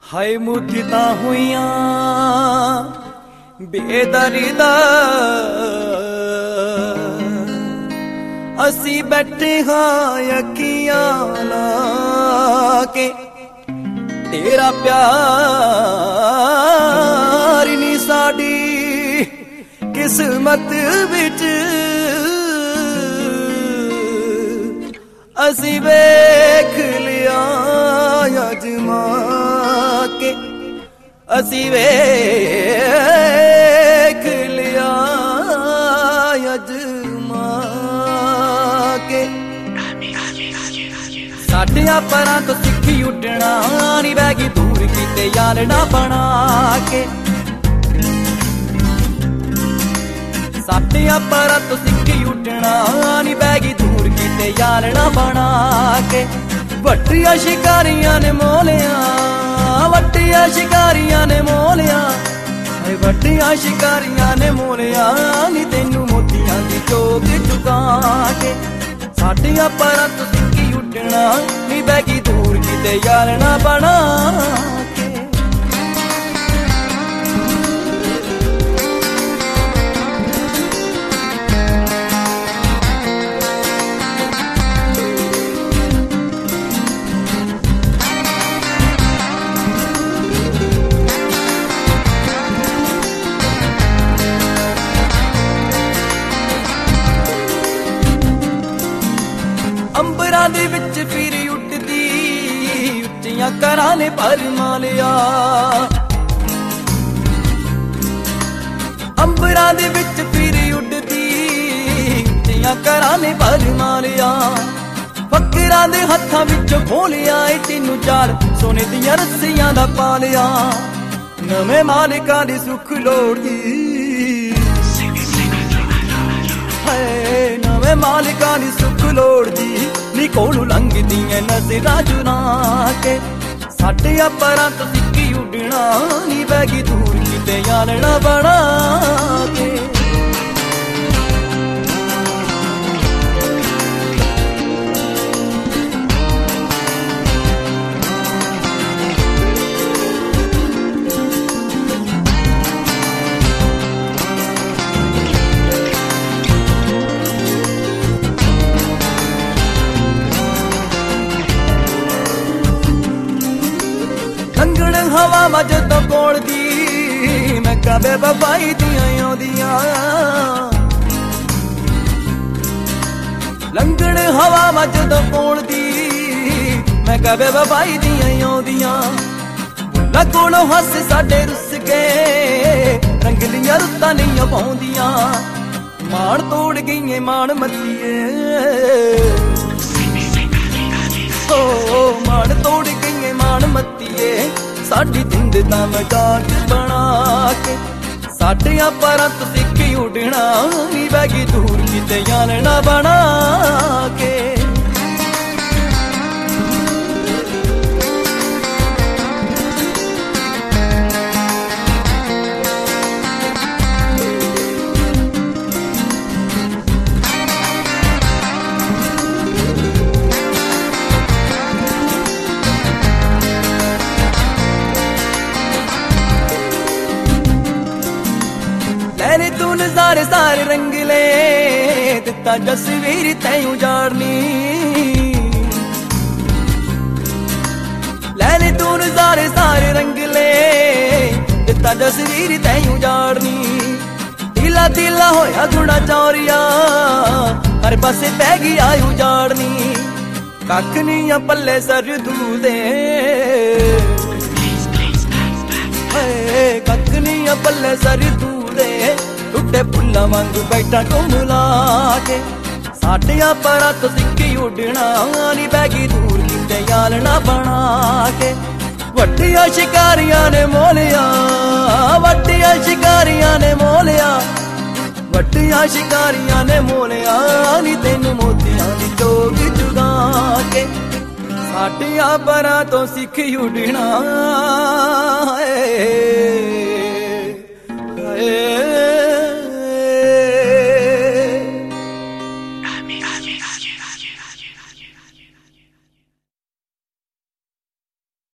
हाय मुद्दता हुईया बेदर्दा असी बैठे हाँ यकियां लाके तेरा प्यार नी साडी किस्मत विच असी वेख लिया अजमा के असी वेख लिया अजमा के साडियां परां तो सिक्खी उड्डना नी बैगी दूर कीते यार ना बना के साडियां परां तो सिक्खी उड्डना नी बैगी दूर कीते यार ना बना के वट्टिया शिकारियां ने मोलिया वट्टिया शिकारियां ने मोलिया वट्टिया शिकारियां ने मोलिया नी तेनू मोतियां दी चोग चुका के साडियां परां तो सिक्खी उड्डना नी बैगी दूर कीते यार ना बना के अंबरां दे विच फिर उड्डदी उच्चियां करां ने पर मालिया अंबरां दे विच फिर उड्डदी उच्चियां करां ने पर मालिया फकरां दे हत्थां विच खोलिया तैनू चार सोने दियां रस्सियां दा पालिया नवें मालिकां दी सुख लोड़दी नवे मालिकां दी सुख लोड़दी नी कोलू लंघदी नज़रां जुना के साडियां परां तो सिक्खी उड्डना नी बैगी दूर कीते यार ना बना के लंघण हवा मजदों कोल दी मैं कबे बबाई दियां आउंदियां लंघण हवा मजदों कोल दी मैं कबे बबाई दियां आउंदियां बुल्ला कोलों हस साडे रुस के रंगलियां रुत्तां नहीं पाउंदियां माण तोड़ गईए माण मतिए ओ माण तोड़ गईए माण मतिए साडी जिंद दा मजाक बना के साडियां परां तो सिक्खी उड्डना नी बैगी दूर कीते यार ना बना के मैंने तू नजारे सारे रंगले दिता जसवीर तैं उजाड़नी लैने तू नजारे सारे रंगले दिता जसवीर तैं उजाड़नी दिला दिला होया गुड़ा चौरिया हर पासे पै गया उजाड़नी कख नहीं पल्ले सर दूदे कख नहीं पल्ले सर दूदे टुटे फुल्लां वांगू बैठा टुमला के साडियां परां तो सिक्खी उड्डना नी बैगी दूर कीते यार ना बना के वट्टियां शिकारियां ने मोलिया वट्टियां शिकारियां ने मोलिया वट्टियां शिकारियां ने मोलिया नी तेनू मोतियां दी चोग चुगा के साडियां परां तो सिक्खी उड्डना